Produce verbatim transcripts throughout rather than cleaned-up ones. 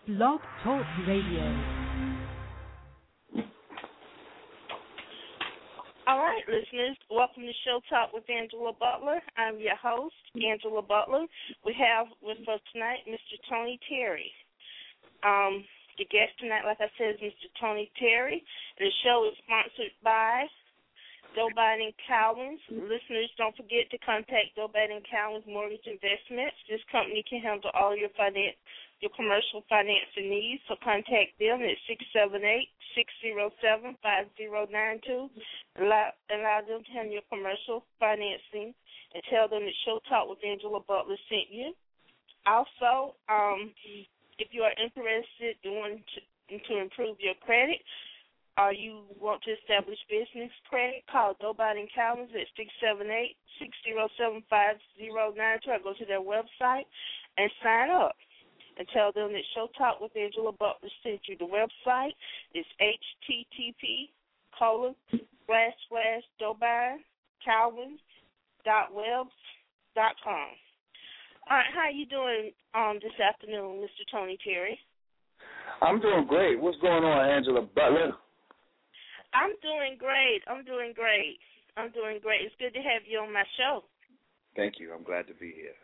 Blog Talk Radio. All right, listeners, welcome to Show Talk with Angela Butler. I'm your host, Angela Butler. We have with us tonight Mister Tony Terry. Um, the guest tonight, like I said, is Mister Tony Terry. The show is sponsored by Doe Biden and Cowens. Listeners, don't forget to contact Doe Biden and Cowens Mortgage Investments. This company can handle all your finance, your commercial financing needs, so contact them at six seven eight, six zero seven, five zero nine two. Allow, allow them to handle your commercial financing and tell them that Show Talk with Angela Butler sent you. Also, um, if you are interested in wanting to, to improve your credit, or you want to establish business credit, call Doe Biden and Cowens at six seven eight, six zero seven, five zero nine two, or go to their website and sign up and tell them that Show Talk with Angela Butler sent you. The website is H T T P colon slash slash Doe Biden Cowens dot webs dot com. All right, how you doing um, this afternoon, Mister Tony Terry? I'm doing great. What's going on, Angela Butler? I'm doing great. I'm doing great. I'm doing great. It's good to have you on my show. Thank you. I'm glad to be here.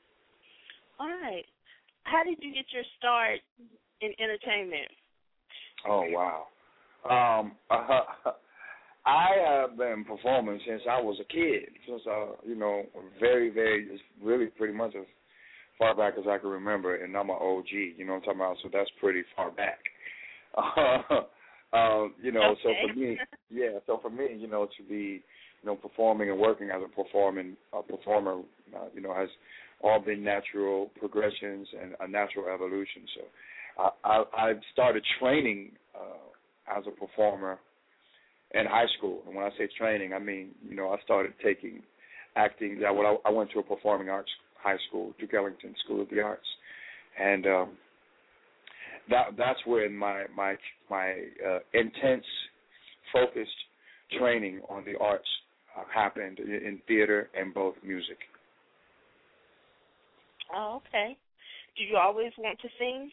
All right. How did you get your start in entertainment? Oh, wow. Um, uh, I have been performing since I was a kid, since, uh, you know, very, very, really pretty much as far back as I can remember, and I'm an O G, you know what I'm talking about, so that's pretty far back. Uh, Um, you know, okay. so for me, yeah, so for me, you know, to be, you know, performing and working as a performing a performer, uh, you know, has all been natural progressions and a natural evolution. So I, I, I started training uh, as a performer in high school, and when I say training, I mean, you know, I started taking acting. Yeah, well, I, I went to a performing arts high school, Duke Ellington School of the Arts, and um, That that's where my my my uh, intense, focused training on the arts uh, happened in, in theater and both music. Oh, okay. Do you always want to sing?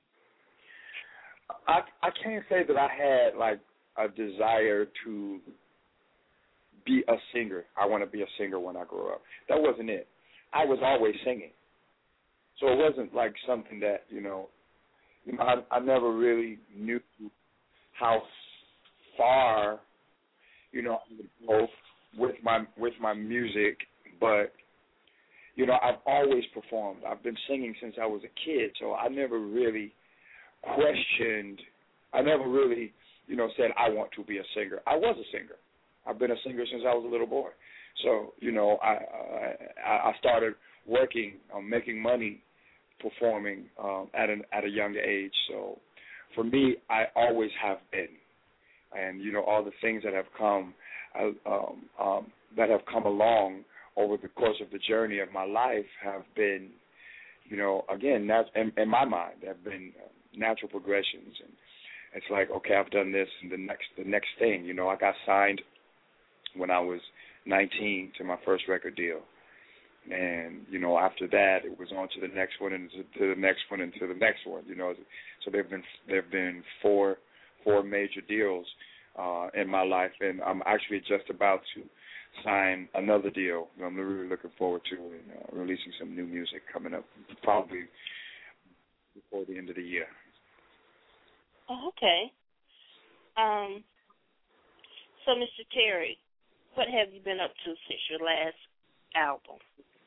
I I can't say that I had like a desire to be a singer. I want to be a singer when I grow up. That wasn't it. I was always singing, so it wasn't like something that you know. You know, I, I never really knew how far, you know, I would go with my with my music, but you know, I've always performed. I've been singing since I was a kid, so I never really questioned. I never really, you know, said I want to be a singer. I was a singer. I've been a singer since I was a little boy. So, you know, I I, I started working, um, making money, performing um, at an at a young age. So for me, I always have been, and you know all the things that have come uh, um, um, that have come along over the course of the journey of my life have been, you know, again, that's in, in my mind, have been uh, natural progressions, and it's like, okay, I've done this, and the next the next thing, you know, I got signed when I was nineteen to my first record deal. And, you know, after that, it was on to the next one and to, to the next one and to the next one, you know. So there have been there have been four four major deals uh, in my life, and I'm actually just about to sign another deal that I'm really looking forward to, and uh, releasing some new music coming up probably before the end of the year. Oh, okay. Um. So, Mister Terry, what have you been up to since your last album?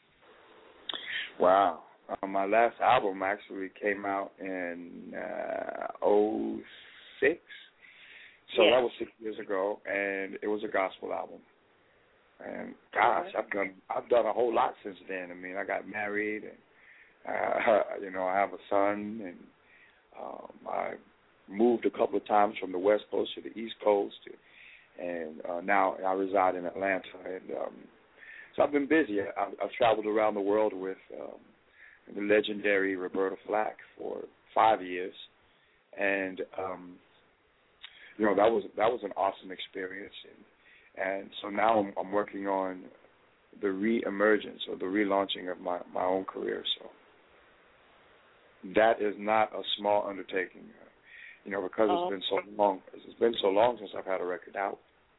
Wow. Uh, my last album actually came out in uh, oh six. So yes. that was six years ago, and it was a gospel album. And gosh, okay. I've done I've done a whole lot since then. I mean, I got married, and uh, you know, I have a son, and um, I moved a couple of times from the West Coast to the East Coast, and uh, now I reside in Atlanta, and um, so I've been busy. I've, I've traveled around the world with um, the legendary Roberta Flack for five years, and um, you know that was that was an awesome experience. And, and so now I'm, I'm working on the re-emergence or the relaunching of my, my own career. So that is not a small undertaking. Uh, you know, because Oh. it's been so long. It's been so long since I've had a record out.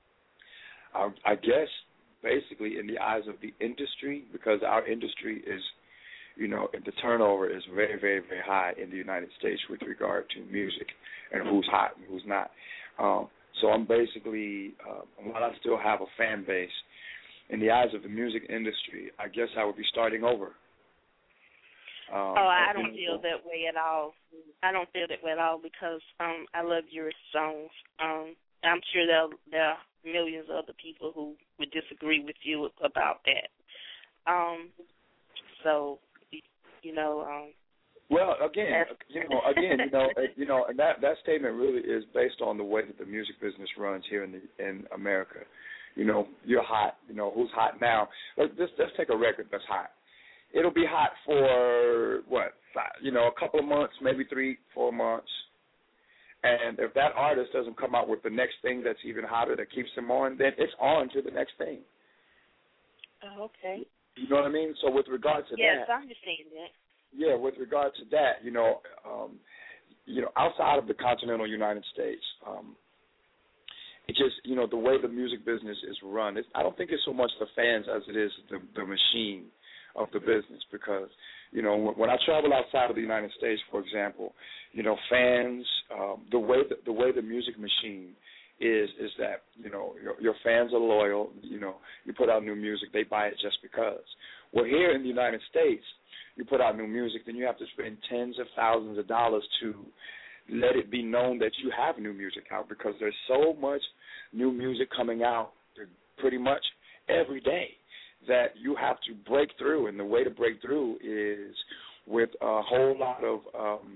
I, I guess basically in the eyes of the industry, because our industry is, you know, the turnover is very, very, very high in the United States with regard to music and who's hot and who's not. Um, so I'm basically, uh, while I still have a fan base, in the eyes of the music industry, I guess I would be starting over. Um, oh, I don't feel that way at all. I don't feel that way at all because um, I love your songs. Um, I'm sure there there are millions of other people who would disagree with you about that. Um, so, you know. Um, well, again, you know, again, you know, you know, and that that statement really is based on the way that the music business runs here in the in America. You know, you're hot. You know, who's hot now? Let's just let's take a record that's hot. It'll be hot for what? Five, you know, a couple of months, maybe three, four months. And if that artist doesn't come out with the next thing that's even hotter that keeps them on, then it's on to the next thing. Oh, okay. You know what I mean? So with regard to yes, that, I understand that. Yeah, with regard to that, you know, um, you know, outside of the continental United States, um, it just, you know, the way the music business is run, it's, I don't think it's so much the fans as it is the, the machine of the business because, you know, when, when I travel outside of the United States, for example, you know, fans, um, the way the, the way the music machine is is that, you know, your, your fans are loyal. You know, you put out new music, they buy it just because. Well, here in the United States, you put out new music, then you have to spend tens of thousands of dollars to let it be known that you have new music out because there's so much new music coming out pretty much every day that you have to break through. And the way to break through is with a whole lot of um,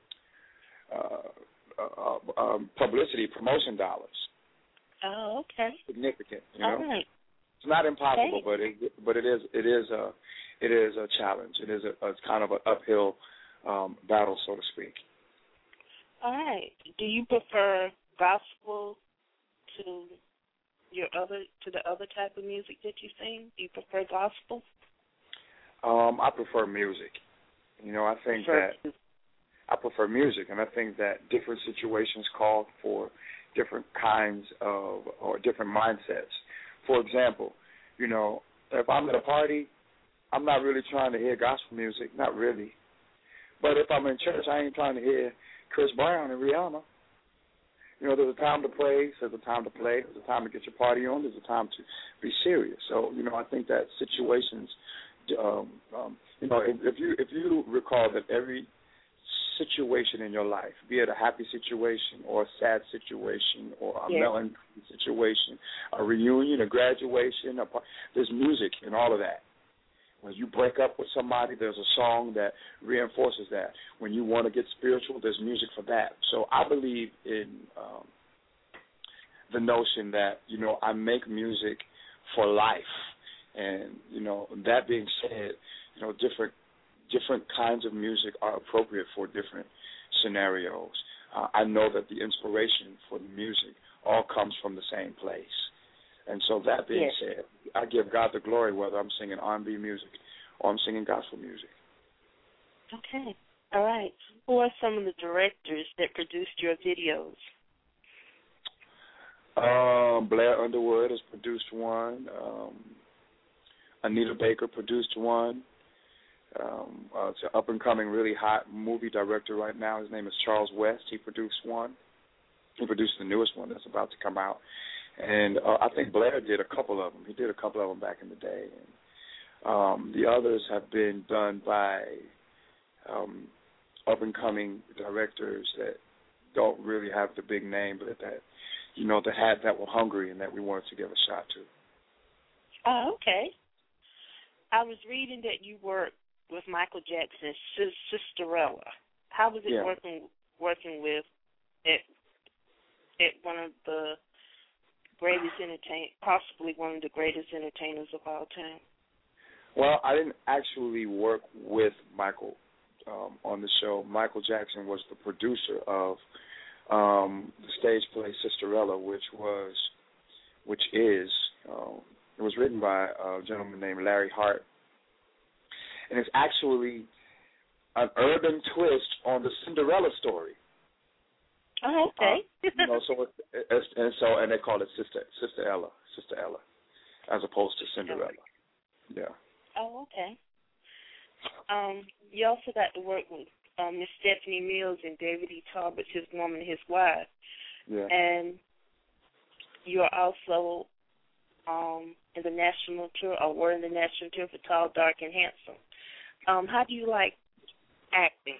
uh, uh, um, publicity, promotion dollars. Oh, okay. Significant, you All know. right. It's not impossible, Okay. but it but it is it is a it is a challenge. It is a, a kind of an uphill um, battle, so to speak. All right. Do you prefer gospel to your other to the other type of music that you sing? Do you prefer gospel? Um, I prefer music. You know, I think prefer that I prefer music, and I think that different situations call for different kinds of or different mindsets. For example, you know, if I'm at a party, I'm not really trying to hear gospel music, not really. But if I'm in church, I ain't trying to hear Chris Brown and Rihanna. You know, there's a time to praise, there's a time to play, there's a time to get your party on, there's a time to be serious. So, you know, I think that situations, um, um, you know, if, if you if you recall that every situation in your life, be it a happy situation or a sad situation or a yes. melancholy situation, a reunion, a graduation, a, there's music in all of that. When you break up with somebody, there's a song that reinforces that. When you want to get spiritual, there's music for that. So I believe in um, the notion that, you know, I make music for life. And, you know, that being said, you know, different different kinds of music are appropriate for different scenarios. Uh, I know that the inspiration for the music all comes from the same place. And so that being yes. said, I give God the glory whether I'm singing R and B music or I'm singing gospel music. Okay. All right. Who are some of the directors that produced your videos? Um, Blair Underwood has produced one. Um, Anita Baker produced one. Um, uh, it's an up-and-coming, really hot movie director right now. His name is Charles West. He produced one. He produced the newest one that's about to come out. And uh, I think Blair did a couple of them. He did a couple of them back in the day. And, um, the others have been done by um, up-and-coming directors that don't really have the big name, but that, you know, that had that were hungry and that we wanted to give a shot to. Oh, okay. I was reading that you worked with Michael Jackson's Sisterella. How was it yeah. working working with at at one of the greatest entertain, possibly one of the greatest entertainers of all time? Well, I didn't actually work with Michael um, on the show. Michael Jackson was the producer of um, the stage play Sisterella, which was, which is, uh, it was written by a gentleman named Larry Hart. And it's actually an urban twist on the Cinderella story. Oh, okay. Uh, you know, so it's, it's, and so and they call it Sister Sister Ella, Sister Ella, as opposed to Cinderella. Yeah. Oh, okay. Um, you also got to work with um, Miss Stephanie Mills and David E. Talbot, his woman, his wife. Yeah. And you are also um, in the national tour, or were in the national tour for Tall, Dark, and Handsome. Um, how do you like acting?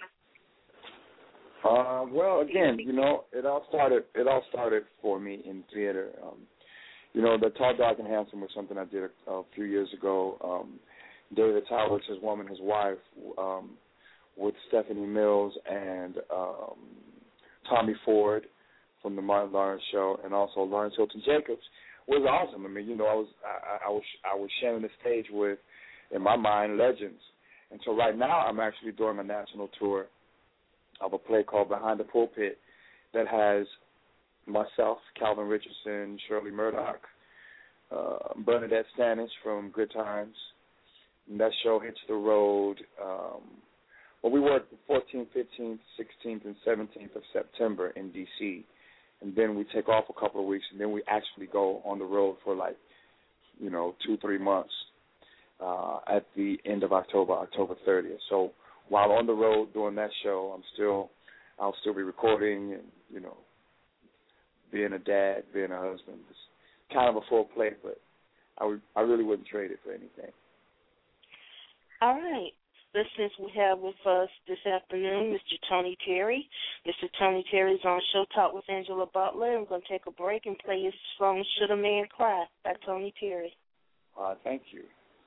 Uh, well, again, you know, it all started. It all started for me in theater. Um, you know, the Tall, Dark, and Handsome was something I did a, a few years ago. Um, David Talbot, his woman, his wife, um, with Stephanie Mills and um, Tommy Ford from the Martin Lawrence Show, and also Lawrence Hilton Jacobs, was awesome. I mean, you know, I was I, I was I was sharing the stage with, in my mind, legends. And so right now, I'm actually doing a national tour of a play called Behind the Pulpit that has myself, Calvin Richardson, Shirley Murdoch, uh, Bernadette Stanich from Good Times. And that show hits the road. Um, well, we work the fourteenth, fifteenth, sixteenth, and seventeenth of September in D C, and then we take off a couple of weeks, and then we actually go on the road for like, you know, two, three months uh, at the end of October, October thirtieth. So while on the road doing that show, I'm still, I'll still be recording and, you know, being a dad, being a husband. It's kind of a full plate, but I would, I really wouldn't trade it for anything. All right. Listeners, we have with us this afternoon Mister Tony Terry. Mister Tony Terry is on Show Talk with Angela Butler. We're going to take a break and play his song, Should a Man Cry, by Tony Terry. Uh, thank you.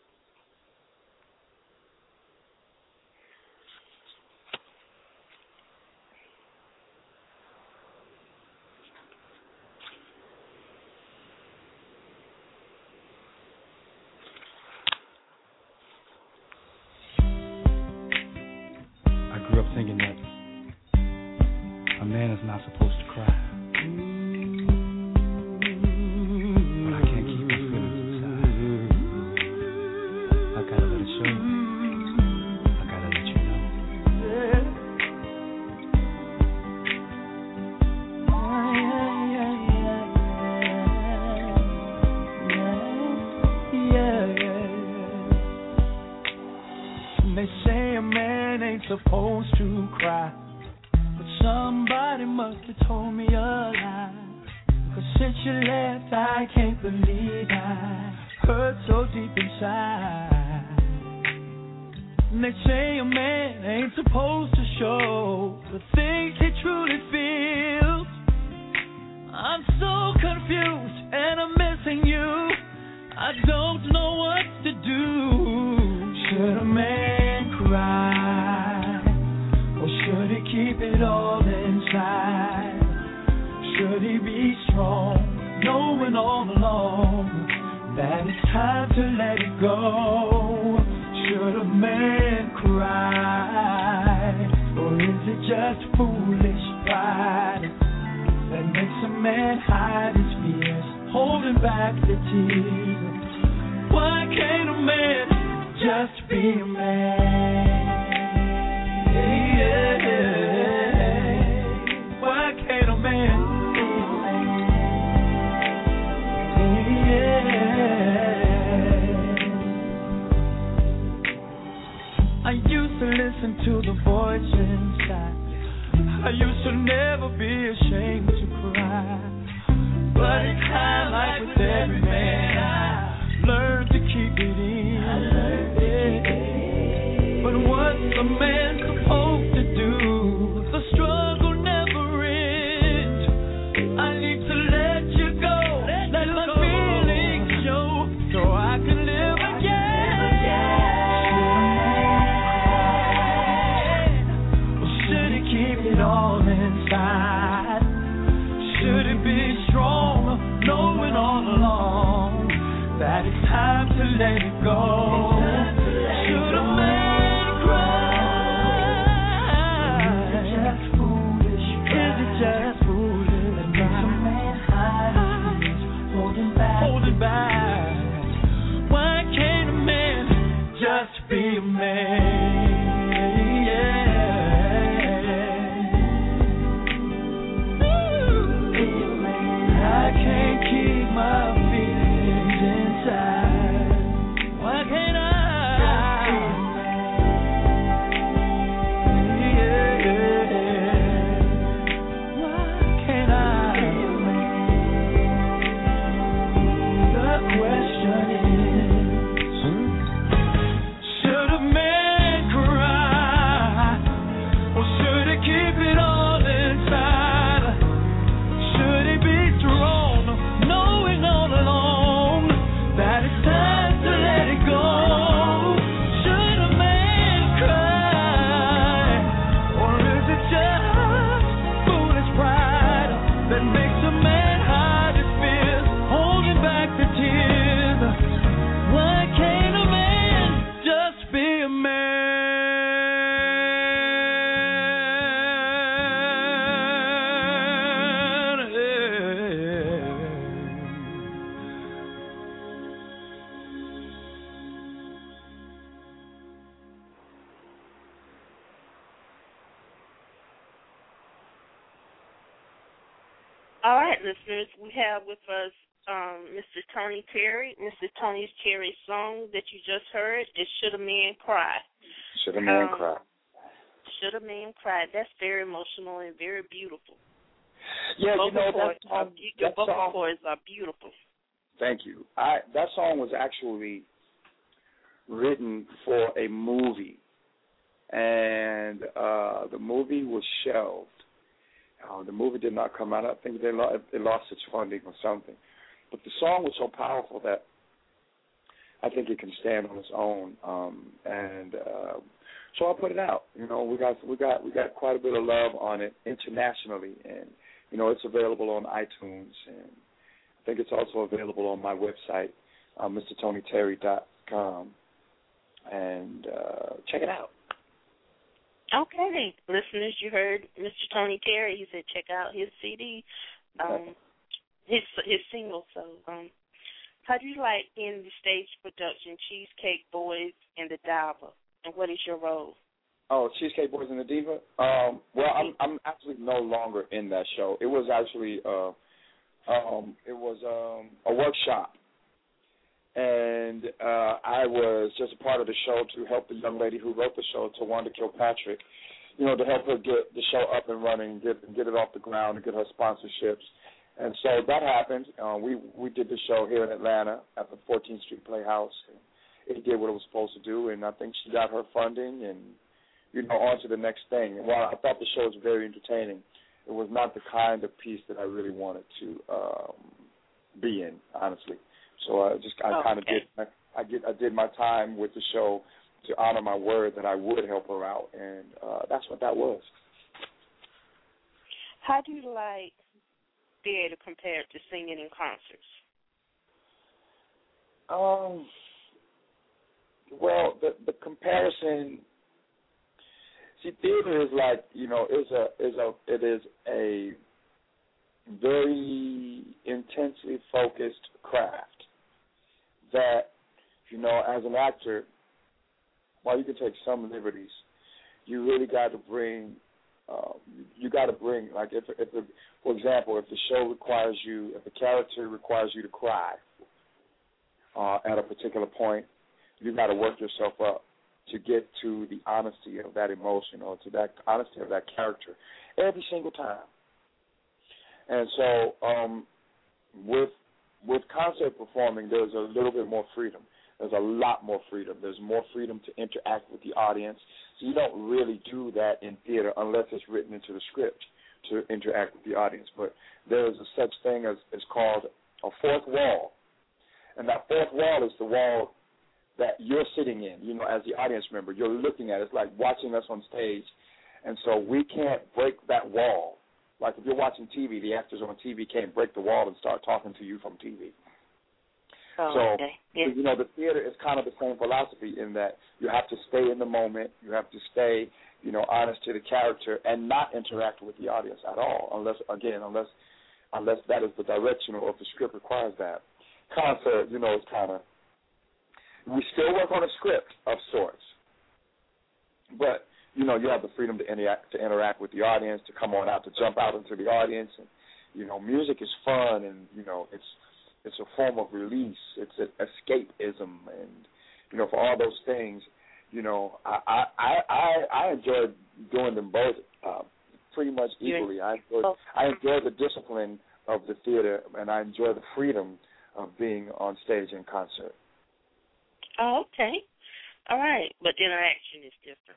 I grew up thinking that a man is not supposed to cry. But I can't keep my feelings inside. I gotta let it show. I gotta let you know. They say a man ain't supposed to cry, but somebody must have told me a lie. Cause since you left, I can't believe I hurt so deep inside. And they say a man ain't supposed to show the things he truly feels. I'm so confused and I'm missing you. I don't know what to do. Should a man cry, or should he keep it all inside? Should he be strong, knowing all along that it's time to let it go? Should a man cry, or is it just foolish pride that makes a man hide his fears, holding back the tears? Why can't a man just be a man? Yeah, yeah. Why can't a man be a man? Yeah. I used to listen to the voice inside. I used to never be ashamed to cry. But in time, like with every man, I learned to keep it in. I learned to keep it in. But what's a man supposed to do? The struggle never ends. I need to let you go, let, let my go. Feelings show, so I can live again. Or should he keep it all inside? Should it be strong, knowing all along that it's time to let it go? Should a man cry? Is it just foolish? Is it just foolish? That makes a man hide his fears, holding back, holding back. Why can't a man just be a man? Yeah. keep it all inside? Should he be thrown, knowing all along that it's time to let it go? Should a man cry, or is it just foolish pride that makes a man hide his fears, holding back the tears? Why can't a man just be a man? All right, listeners, we have with us um, Mister Tony Terry. Mister Tony Terry's song that you just heard is Should a Man Cry? Should a Man Um, Cry? Should a Man Cry? That's very emotional and very beautiful. Yeah, you Vocal know, chords that are, song, your that vocal song, chords are beautiful. thank you. I That song was actually written for a movie, and uh, the movie was shelved. Uh, the movie did not come out. I think they, lo- they lost its funding or something. But the song was so powerful that I think it can stand on its own. Um, and uh, so I put it out. You know, we got we got we got quite a bit of love on it internationally, and you know, it's available on iTunes, and I think it's also available on my website, uh, Mr Tony Terry dot com, and uh, check it out. Okay, listeners, you heard Mister Tony Terry. He said check out his C D, um, his his single. So, um, how do you like in the stage production Cheesecake Boys and the Diva, and what is your role? Oh, Cheesecake Boys and the Diva. Um, well, I'm I'm actually no longer in that show. It was actually uh, um, it was um, a workshop, and uh, I was just a part of the show to help the young lady who wrote the show, Tawanda Kilpatrick, you know, to help her get the show up and running, get get it off the ground, and get her sponsorships. And so that happened. Uh, we we did the show here in Atlanta at the fourteenth Street Playhouse. It did what it was supposed to do, and I think she got her funding, and you know, on to the next thing. And while I thought the show was very entertaining, it was not the kind of piece that I really wanted to um, be in, honestly. So I just I oh, kind of okay. did I did I did my time with the show to honor my word that I would help her out, and uh, that's what that was. How do you like theater compared to singing in concerts? Um. Well, the the comparison. See, theater is like, you know, is a is a it is a very intensely focused craft that, you know, as an actor, while you can take some liberties, you really got to bring, uh, you got to bring, like, if, if the, for example, if the show requires you, if the character requires you to cry uh, at a particular point, you got to work yourself up to get to the honesty of that emotion or to that honesty of that character every single time. And so um, with with concert performing, there's a little bit more freedom. There's a lot more freedom. There's more freedom to interact with the audience. So you don't really do that in theater unless it's written into the script to interact with the audience. But there's a such thing as is called a fourth wall. And that fourth wall is the wall that you're sitting in, you know, as the audience member. You're looking at it. It's like watching us on stage. And so we can't break that wall. Like if you're watching T V, the actors on T V can't break the wall and start talking to you from T V. Oh, so, okay. Yeah. you know, the theater is kind of the same philosophy in that you have to stay in the moment. You have to stay, you know, honest to the character and not interact with the audience at all, unless, again, unless unless that is the direction or if the script requires that. Concert, you know, it's kind of, we still work on a script of sorts, but, you know, you have the freedom to interact, to interact with the audience, to come on out, to jump out into the audience. And, you know, music is fun and, you know, it's it's a form of release. It's an escapism. And, you know, for all those things, you know, I I, I, I enjoy doing them both uh, pretty much equally. I enjoy, I enjoy the discipline of the theater, and I enjoy the freedom of being on stage in concert. Oh, okay. All right. But interaction is different.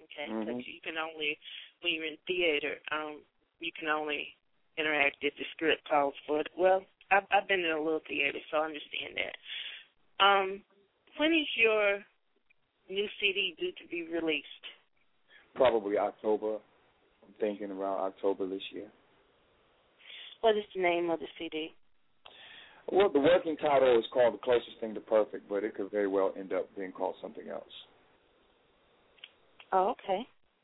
Okay, mm-hmm. because you can only, when you're in theater, um, you can only interact if the script calls for it. Well, I've, I've been in a little theater, so I understand that. Um, when is your new C D due to be released? Probably October. I'm thinking around October this year. What is the name of the C D? Well, the working title is called The Closest Thing to Perfect, but it could very well end up being called something else. Oh, okay.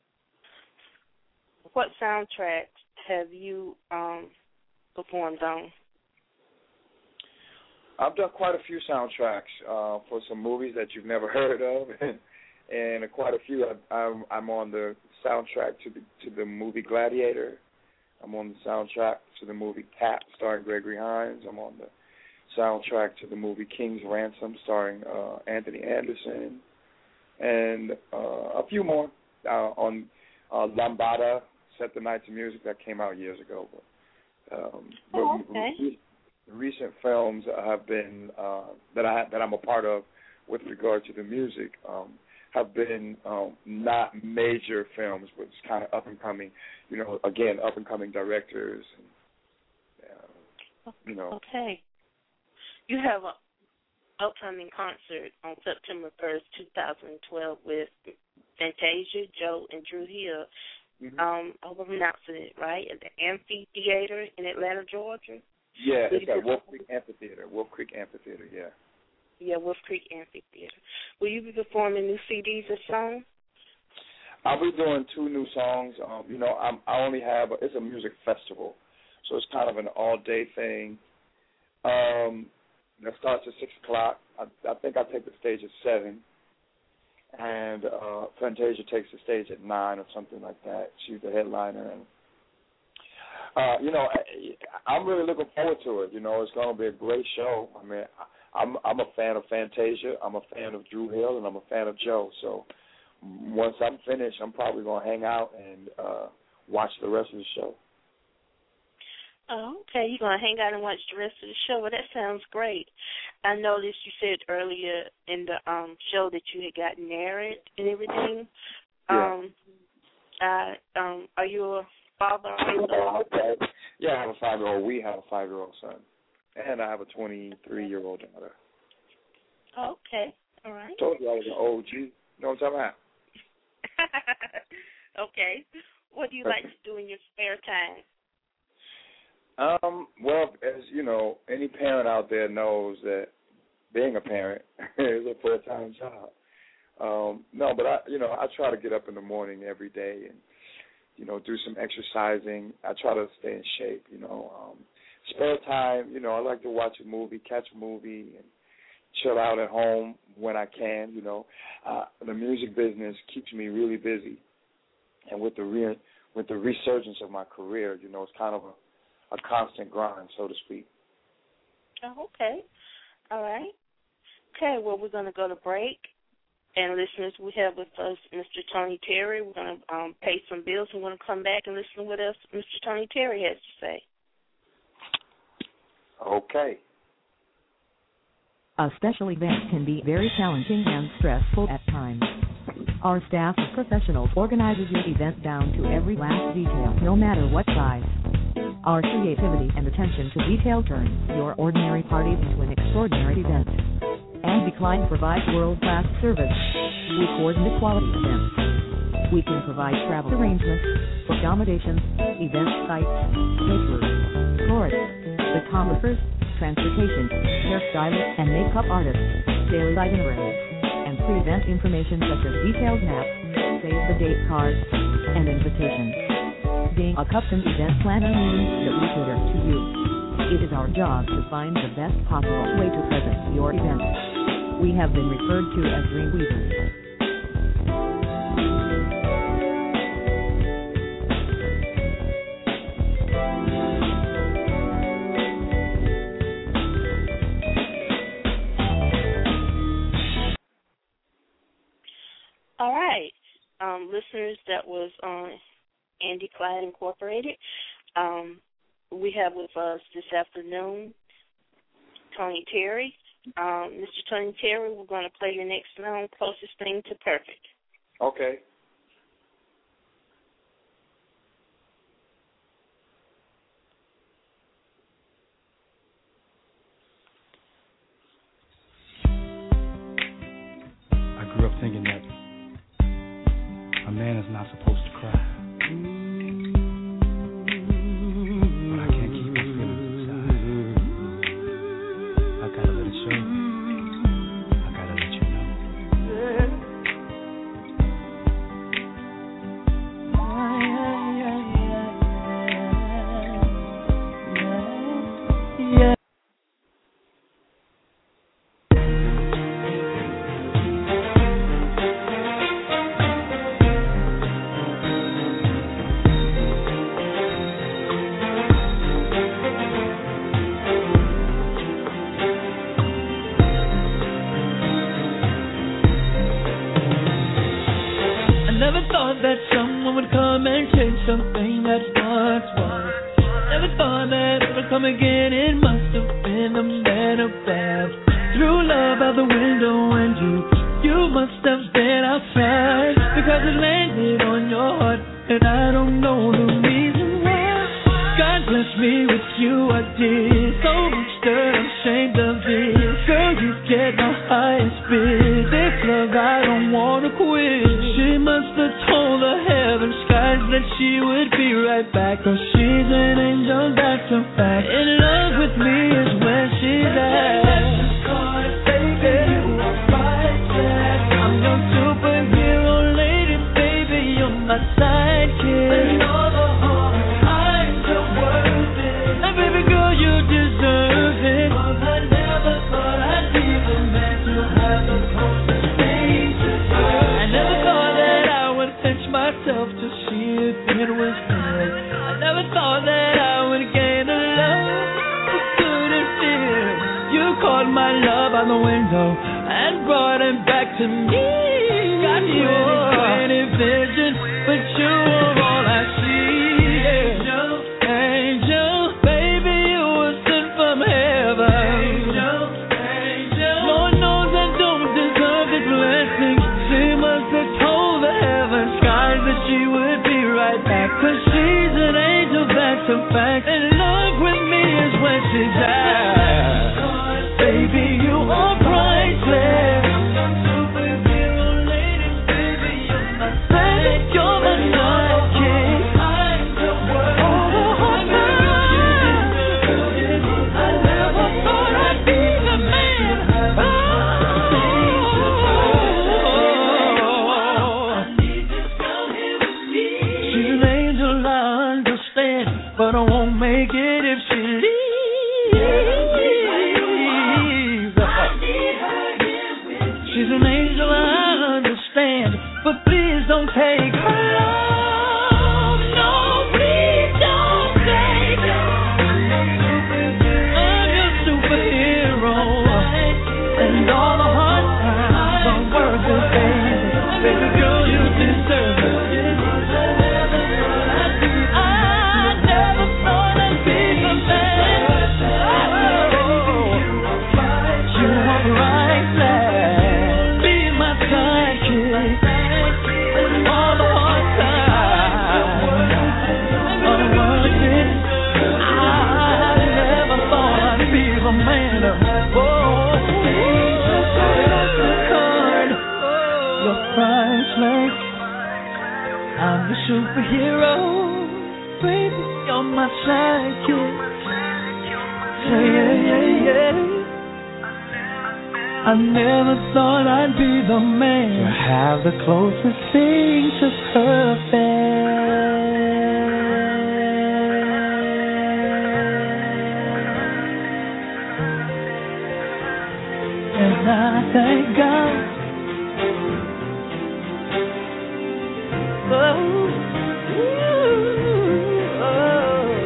What soundtracks have you um, performed on? I've done quite a few soundtracks uh, for some movies that you've never heard of, and, and quite a few. I, I'm, I'm on the soundtrack to the to the movie Gladiator. I'm on the soundtrack to the movie Cat, starring Gregory Hines. I'm on the soundtrack to the movie King's Ransom, starring uh, Anthony Anderson, and uh, a few more uh, on uh, Lambada, Set the Night to Music, that came out years ago. But, um, oh, but okay. re- recent films have been uh, that I that I'm a part of with regard to the music um, have been um, not major films, but it's kind of up and coming. You know, again, up and coming directors. And, uh, you know. Okay. You have an upcoming concert on September first, twenty twelve with Fantasia, Joe, and Drew Hill. Mm-hmm. Um, I was pronouncing it right, at the Amphitheater in Atlanta, Georgia. Yeah, it's at Wolf Creek Amphitheater. Wolf Creek Amphitheater, yeah. Yeah, Wolf Creek Amphitheater. Will you be performing new C Ds or songs? I'll be doing two new songs. Um, you know, I'm, I only have, a, it's a music festival, so it's kind of an all-day thing. Um, that starts at six o'clock. I, I think I take the stage at seven. And uh, Fantasia takes the stage at nine or something like that. She's the headliner. And, uh, you know, I, I'm really looking forward to it. You know, it's going to be a great show. I mean, I'm, I'm a fan of Fantasia. I'm a fan of Drew Hill, and I'm a fan of Joe. So once I'm finished, I'm probably going to hang out and uh, watch the rest of the show. Oh, okay. You're going to hang out and watch the rest of the show. Well, that sounds great. I noticed you said earlier in the um, show that you had gotten married and everything. Yeah. Um, uh, um, are you a father? Or yeah, I have a five-year-old. We have a five-year-old son. And I have a twenty-three-year-old daughter. Oh, okay. All right. I told you I was an O G. You know what I'm talking about? Okay. What do you like to do in your spare time? Um, well, as you know, any parent out there knows that being a parent is a full-time job. Um, no, but I, you know, I try to get up in the morning every day and, you know, do some exercising. I try to stay in shape. You know, um, spare time. You know, I like to watch a movie, catch a movie, and chill out at home when I can. You know, uh, the music business keeps me really busy, and with the re- with the resurgence of my career, you know, it's kind of a a constant grind, so to speak. Oh, okay. All right. Okay, well, we're going to go to break. And listeners, we have with us Mister Tony Terry. We're going to um, pay some bills. We're going to come back and listen to what else Mister Tony Terry has to say. Okay. A special event can be very challenging and stressful at times. Our staff of professionals organizes your event down to every last detail, no matter what size. Our creativity and attention to detail turns your ordinary party into an extraordinary event. And Decline provides world-class service. We coordinate quality events. We can provide travel arrangements, accommodations, event sites, caterers, florists, photographers, transportation, hairstylists, and makeup artists, daily itineraries, and pre-event information such as detailed maps, save-the-date cards, and invitations. Being a custom event planner means that we cater to you. It is our job to find the best possible way to present your event. We have been referred to as Dreamweavers. All right. Um, listeners, that was on Andy Clyde Incorporated. Um, we have with us this afternoon Tony Terry. Um, Mister Tony Terry, we're going to play your next song, Closest Thing to Perfect. Okay. come again, it must have been a man of bad. Threw love out the window and you, you must have been outside, because it landed on your heart and I don't know the reason why. God bless me with you, I did so much that I'm ashamed of this. Girl, you get my highest bid. This love I don't wanna quit. She must have told the heaven skies that she would be right back, 'cause she's an angel, that's a fact. In love with me is where she's at. I'm your superhero lady, baby, you're my sidekick. And all the hard times are worth it. And baby girl, you deserve it. 'Cause I never thought I'd be the man to have the closest thing to her. I never thought that I would pinch myself to see if it was real. I never thought that I would gain a love as good as this. You caught my love out the window and brought it back to me. Got you any vision, but you are all I see. Angel, angel, baby, you were sent from heaven. Angel, angel, Lord knows I don't deserve this blessing. She must have told the heaven skies that she would be right back, 'cause she's an angel, that's a fact. In love with me is where she's at. Baby, you are priceless. Superhero lady, baby, you're my sidekick. You're my sidekick. All the hard times, I never thought I'd be the man. Oh, she's an angel, I understand, but I won't make it if she leaves. She's an angel, I understand, but please don't take her love. No, please don't take her. I'm your superhero, and all the hard times are worth it, baby. Baby girl, you deserve it. I never thought I'd be the man. You are right there. All the hard times are worth it. I never thought I'd be the man. Oh, card, you're priceless. I'm the superhero, baby. You're my sidekick. Yeah, yeah, yeah, yeah. I never thought I'd be the man to have the closest thing to perfect. And I thank God. Oh, ooh, oh.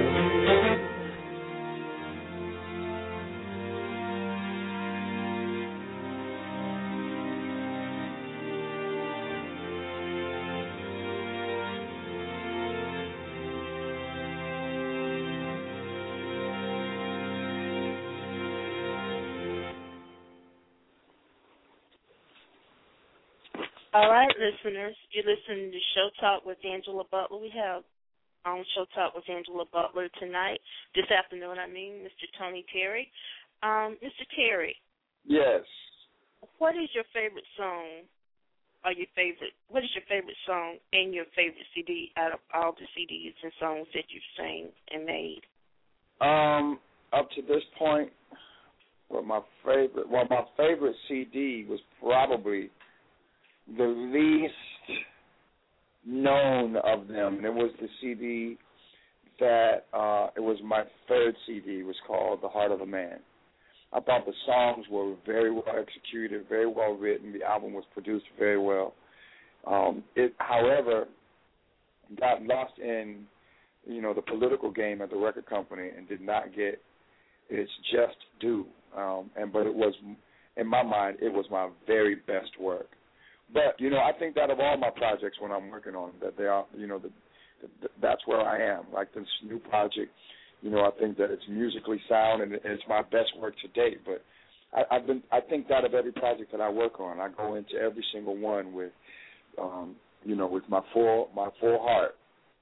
All right, listeners, you're listening to Show Talk with Angela Butler. We have on Show Talk with Angela Butler tonight, this afternoon, I mean, Mister Tony Terry. Um, Mister Terry. Yes. What is your favorite song, or your favorite, what is your favorite song and your favorite C D out of all the C Ds and songs that you've sang and made? Um, up to this point, well, my favorite, well, my favorite C D was probably the least known of them. And it was the C D that, uh, it was my third C D. It was called The Heart of a Man. I thought the songs were very well executed, very well written. The album was produced very well. Um, it, however, got lost in, you know, the political game at the record company and did not get its just due. Um, and but it was, in my mind, it was my very best work. But, you know, I think that of all my projects when I'm working on them, that they are, you know, the, the, that's where I am. Like this new project, you know, I think that it's musically sound and it's my best work to date. But I, I've been, I think that of every project that I work on, I go into every single one with, um, you know, with my full, my full heart.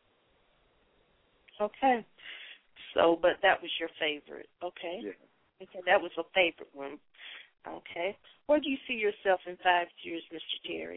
Okay. So, but that was your favorite. Okay. Yeah. Okay, that was a favorite one. Okay. Where do you see yourself in five years, Mister Terry?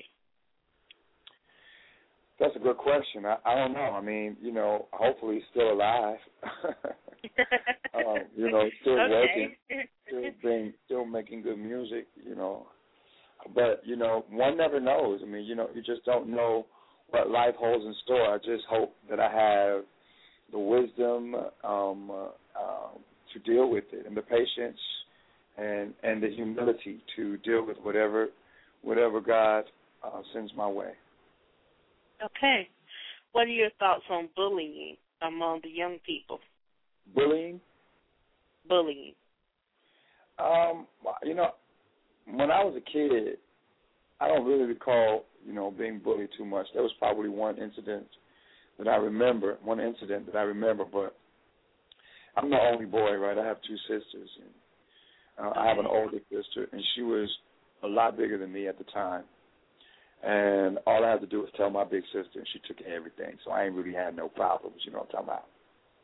That's a good question. I, I don't know. I mean, you know, hopefully still alive. um, you know, still okay. working, still being, still making good music. You know, but you know, one never knows. I mean, you know, you just don't know what life holds in store. I just hope that I have the wisdom um, uh, uh, to deal with it, and the patience, and and the humility to deal with whatever whatever God uh, sends my way. Okay. What are your thoughts on bullying among the young people? Bullying? Bullying. Um, you know, when I was a kid, I don't really recall, you know, being bullied too much. There was probably one incident that I remember, one incident that I remember, but I'm the only boy, right? I have two sisters. And, uh, I have an older sister, and she was a lot bigger than me at the time. And all I had to do was tell my big sister, and she took everything. So I ain't really had no problems, you know what I'm talking about.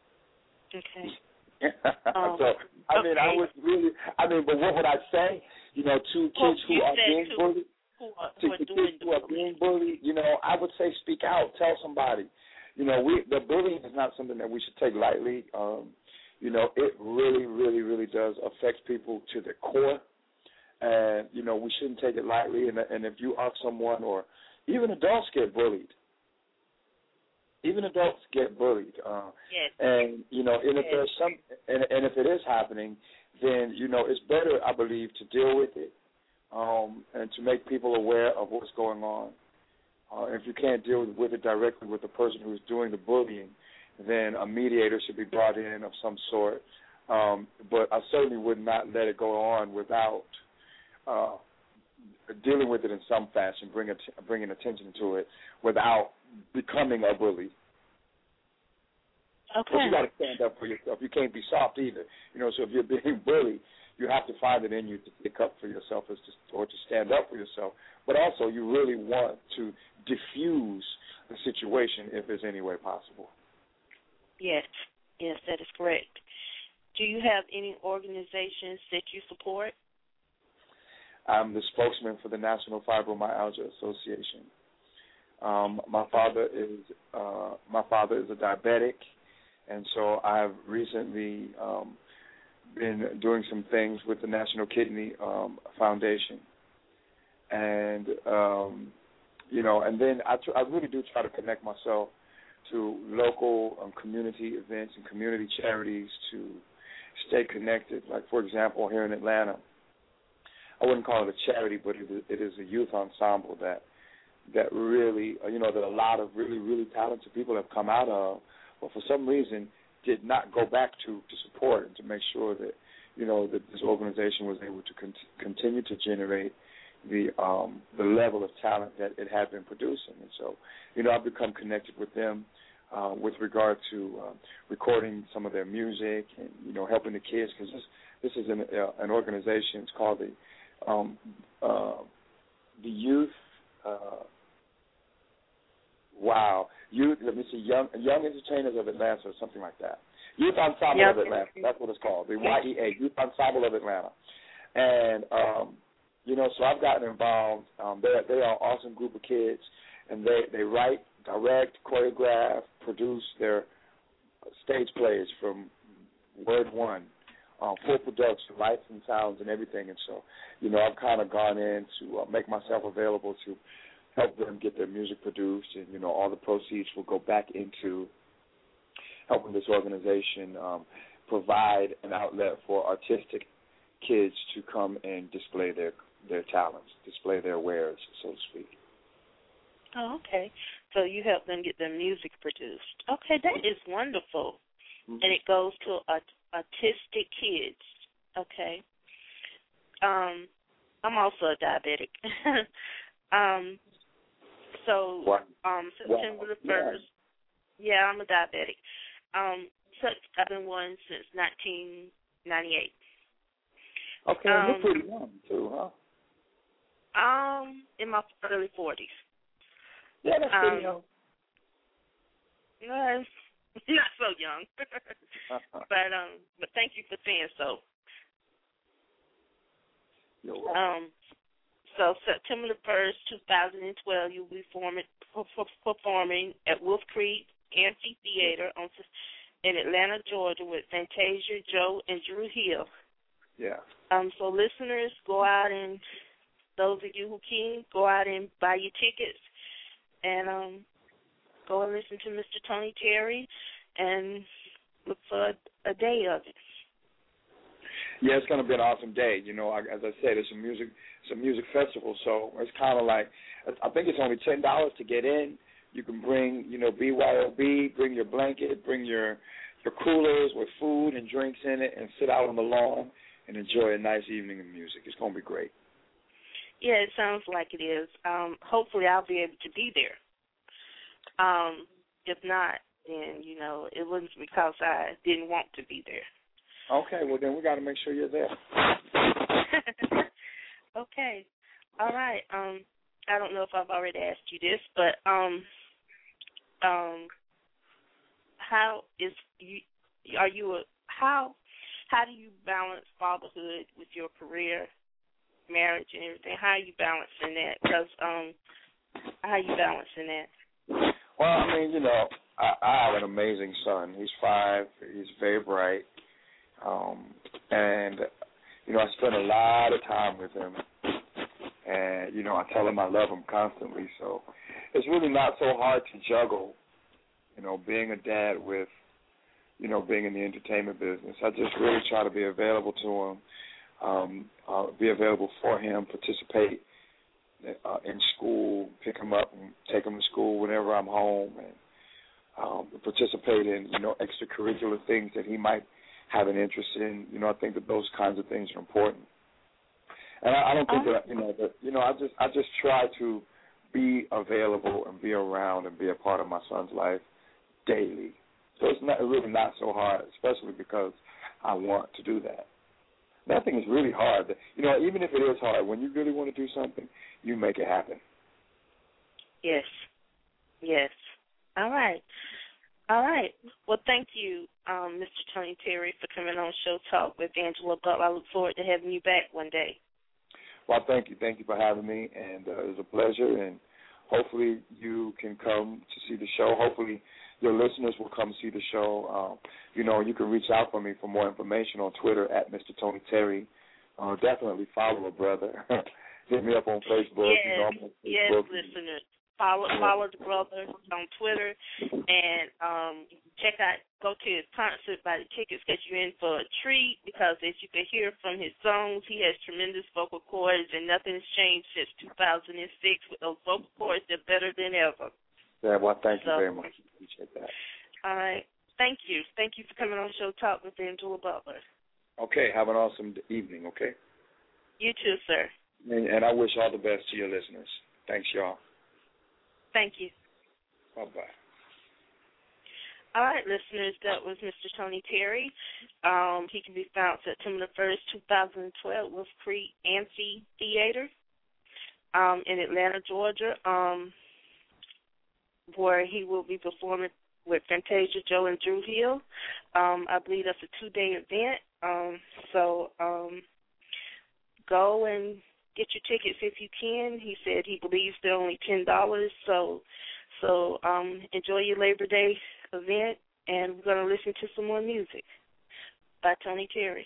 Okay. um, so, I okay. mean, I was really, I mean, but what would I say? You know, to kids well, who are being to, bullied, who are, to who are the doing kids who are being bullied, you know, I would say speak out, tell somebody. You know, we the bullying is not something that we should take lightly. Um, you know, it really, really, really does affect people to the core. And, you know, we shouldn't take it lightly. And, and if you are someone, or even adults get bullied. Even adults get bullied. Uh, yes. And, you know, and if yes. there's some, and, and if it is happening, then, you know, it's better, I believe, to deal with it um, and to make people aware of what's going on. Uh, if you can't deal with it directly with the person who's doing the bullying, then a mediator should be brought in of some sort. Um, but I certainly would not let it go on without Uh, dealing with it in some fashion, bring it, bringing attention to it without becoming a bully. Okay. But you got to stand up for yourself. You can't be soft either. You know, so if you're being bullied, you have to find it in you to stick up for yourself or to, or to stand up for yourself. But also, you really want to diffuse the situation if there's any way possible. Yes. Yes, that is correct. Do you have any organizations that you support? I'm the spokesman for the National Fibromyalgia Association. Um, my father is uh, my father is a diabetic, and so I've recently um, been doing some things with the National Kidney um, Foundation, and um, you know, and then I, tr- I really do try to connect myself to local um, community events and community charities to stay connected. Like, for example, here in Atlanta, I wouldn't call it a charity, but it is, it is a youth ensemble that that really, you know, that a lot of really, really talented people have come out of, but for some reason did not go back to, to support and to make sure that, you know, that this organization was able to con- continue to generate the um, the level of talent that it had been producing. And so, you know, I've become connected with them uh, with regard to uh, recording some of their music and, you know, helping the kids, because this, this is an, uh, an organization. It's called the Um, uh, the youth, uh, wow, youth. Let me see, young Young Entertainers of Atlanta, or something like that. Youth Ensemble yep. of Atlanta. That's what it's called. The Y E A, Youth Ensemble of Atlanta. And um, you know, so I've gotten involved. Um, they they are an awesome group of kids, and they they write, direct, choreograph, produce their stage plays from word one. Um, full production, lights and sounds and everything. And so, you know, I've kind of gone in to uh, make myself available to help them get their music produced. And, you know, all the proceeds will go back into helping this organization um, provide an outlet for artistic kids to come and display their, their talents, display their wares, so to speak. Oh, okay. So you help them get their music produced. Okay, that is wonderful. Mm-hmm. And it goes to a autistic kids. Okay. Um, I'm also a diabetic. um, so what? um, September the first. Yeah. yeah, I'm a diabetic. Um, such, I've been one since nineteen ninety-eight. Okay, um, you're pretty young too, huh? Um, in my early forties. Yeah, that's pretty um, young. No, not so young. but um, but thank you for saying so. You're welcome. Um, so September the first, two thousand twelve, you'll be performing performing at Wolf Creek Amphitheater on in Atlanta, Georgia, with Fantasia, Joe, and Drew Hill. Yeah. Um. So listeners, go out and those of you who can go out and buy your tickets, and um, go and listen to Mister Tony Terry, and look for a, a day of it. Yeah, it's going to be an awesome day. You know, as I said, it's a music, it's a music festival, so it's kind of like, I think it's only ten dollars to get in. You can bring, you know, B Y O B, bring your blanket, bring your your coolers with food and drinks in it, and sit out on the lawn and enjoy a nice evening of music. It's going to be great. Yeah, it sounds like it is. Um, hopefully I'll be able to be there. Um, if not, then, you know, it wasn't because I didn't want to be there. Okay, well, then we got to make sure you're there. Okay. All right. Um, I don't know if I've already asked you this, but um, um, how is you? Are you a how? How do you balance fatherhood with your career, marriage, and everything? How are you balancing that? Because um, how are you balancing that? Well, I mean, you know, I, I have an amazing son. He's five. He's very bright. Um, and, you know, I spend a lot of time with him. And, you know, I tell him I love him constantly. So it's really not so hard to juggle, you know, being a dad with, you know, being in the entertainment business. I just really try to be available to him, um, uh, be available for him, participate uh, in school, pick him up and take him to school whenever I'm home, and um, participate in, you know, extracurricular things that he might have an interest in. You know, I think that those kinds of things are important. And I, I don't think that, you know, that, you know, I just I just try to be available and be around and be a part of my son's life daily. So it's not really not so hard, especially because I want to do that. Nothing is really hard. You know, even if it is hard, when you really want to do something, you make it happen. Yes. Yes. All right. All right. Well, thank you, um, Mister Tony Terry, for coming on Show Talk with Angela Butler. I look forward to having you back one day. Well, thank you. Thank you for having me, and uh, it was a pleasure, and hopefully you can come to see the show. Hopefully your listeners will come see the show. Um, you know, you can reach out for me for more information on Twitter at Mister Tony Terry. Uh, definitely follow a brother. Hit me up on Facebook. Yes, you know, on yes, Facebook. listeners. Follow follow the brother on Twitter, and um, check out, go to his concert, buy the tickets, get you in for a treat, because as you can hear from his songs, he has tremendous vocal cords, and nothing's changed since two thousand six. With those vocal cords, they're better than ever. Yeah, well, thank so, you very much. Appreciate that. All right. Thank you. Thank you for coming on Show Talk with Angela Butler. Okay, have an awesome evening, okay? You too, sir. And, and I wish all the best to your listeners. Thanks, y'all. Thank you. Bye-bye. All right, listeners, that was Mister Tony Terry. Um, he can be found September first, two thousand twelve, Wolf Creek Amphitheater um, in Atlanta, Georgia, um, where he will be performing with Fantasia, Joe, and Drew Hill. Um, I believe that's a two-day event. Um, so um, go and get your tickets if you can. He said he believes they're only ten dollars. So, so um, enjoy your Labor Day event, and we're going to listen to some more music by Tony Terry.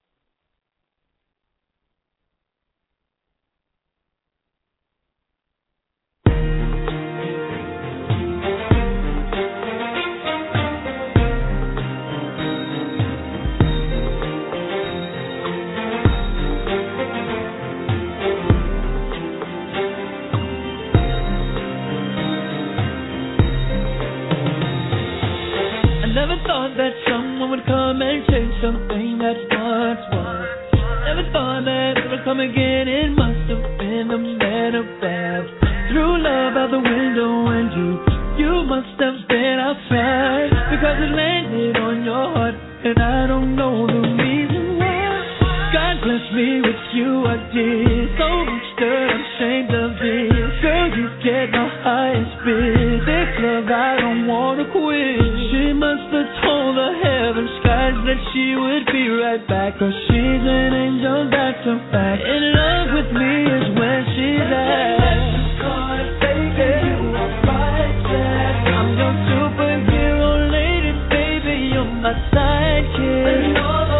Never thought that someone would come and change something that once was. Never thought that it would come again. It must have been a man of bad. Threw love out the window and you, you must have been outside. because it landed on your heart, and I don't know the reason why. God bless me with you, I did. So much that I'm ashamed of this. Girl, you get my highest bid. This love, I don't wanna quit. She must have told the heaven skies that she would be right back, 'cause she's an angel, that's a fact. In love with me is where she's at. Baby, you are priceless. I'm your superhero lady, baby, you're my sidekick.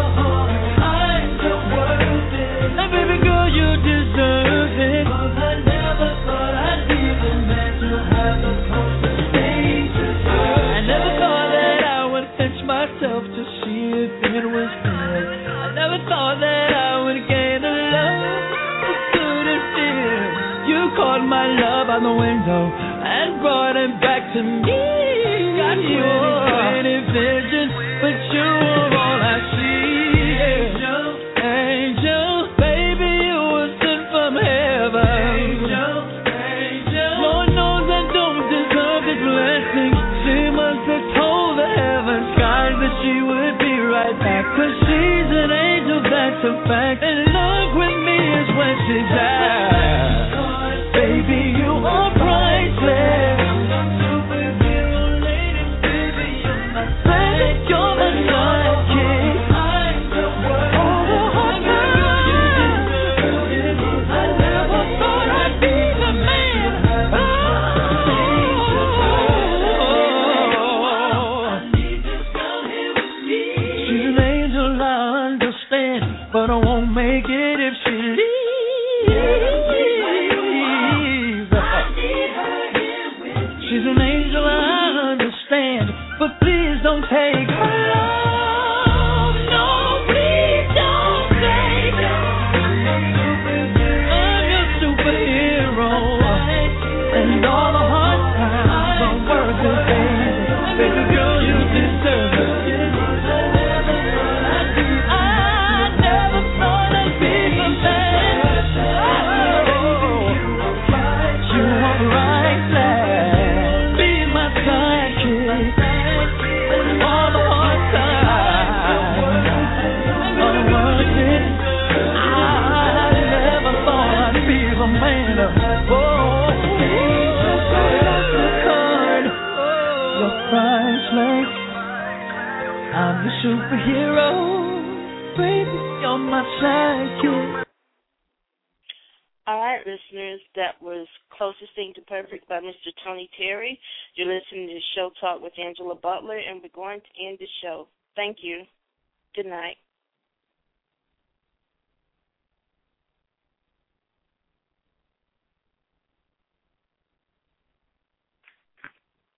To see if it was fair. I never thought that I would gain a love as good as this. You caught my love out the window and brought it back to me. Got you a vision, but you are all I see. Angel, angel, baby, you were sent from heaven. Angel, angel, Lord knows I don't deserve this blessing. She must have told the heavens that she would be right back, 'cause she's an angel, that's a fact. In love with me is when she's at. Baby, you are priceless. Superhero lady, baby, you're my sidekick. You're my sidekick. All the hard times, I never thought I'd be the man. But I won't make it if she leaves. She's an angel, I understand, but please don't take her love. No, please don't take her. I'm your superhero, and all the hard times are worth it, baby. Baby girl, you deserve it. I'm the superhero, baby, you're my sidekick. All right, listeners, that was Closest Thing to Perfect by Mister Tony Terry. You're listening to Show Talk with Angela Butler, and we're going to end the show. Thank you. Good night.